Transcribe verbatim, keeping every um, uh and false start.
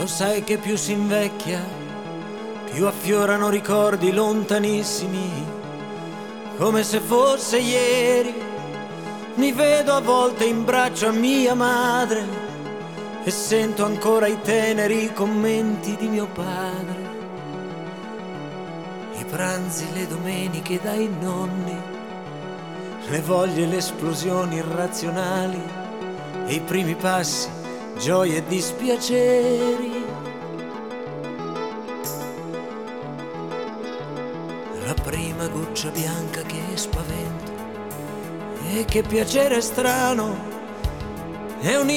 Lo sai che più si invecchia, più affiorano ricordi lontanissimi, come se fosse ieri. Mi vedo a volte in braccio a mia madre e sento ancora i teneri commenti di mio padre. I pranzi, le domeniche dai nonni, le voglie, le esplosioni irrazionali e i primi passi, gioie e dispiaceri. La prima goccia bianca che spavento e che piacere strano, è un